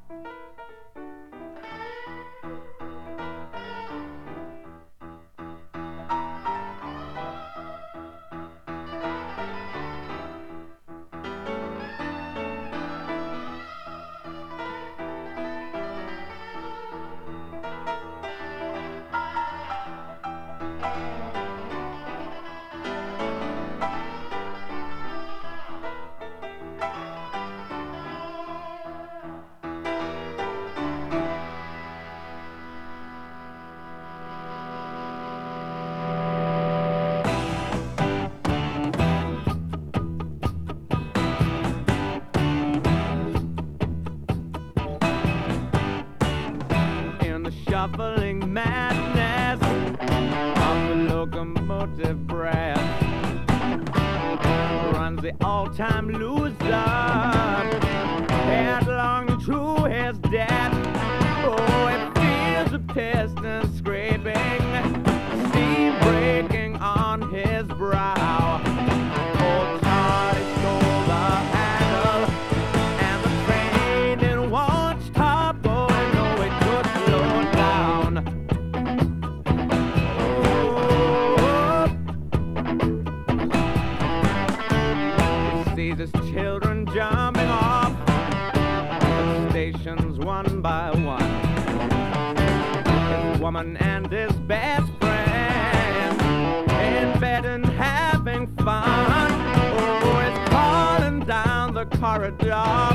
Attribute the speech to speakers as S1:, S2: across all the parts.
S1: Shuffling madness of the locomotive breath runs the all-time loser headlong to his death. Oh, it feels the piston scraping, steam breaking on his brow. Old Charlie stole the handle, and the train it won't stop going. No, it could slow down. He sees his children jumping off the stations one by one. His woman and his best friend in bed and having fun. Oh, it's calling down the corridor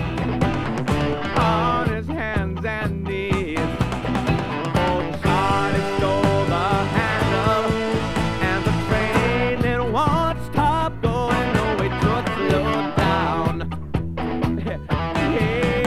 S1: on his hands and knees. Old Charlie stole the handle, and the train it won't stop going. No, it could slow down. Yeah.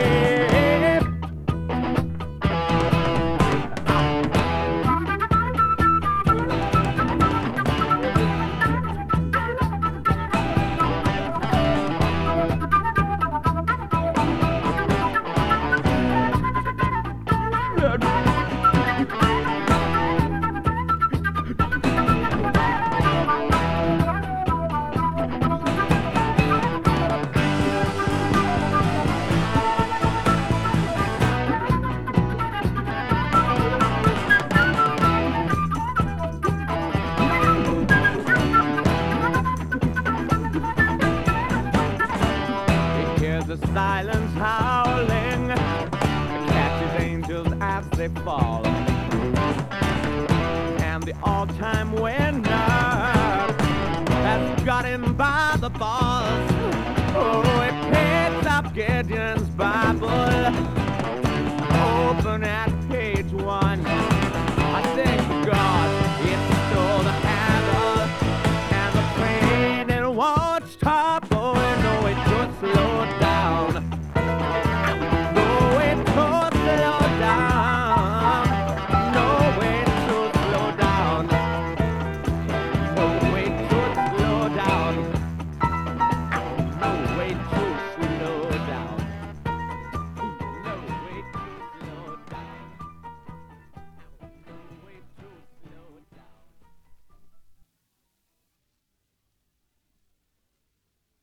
S1: The silence howling catches angels as they fall, and the all-time winner has got him by the balls. Oh, he picks up Gideon's Bible, open at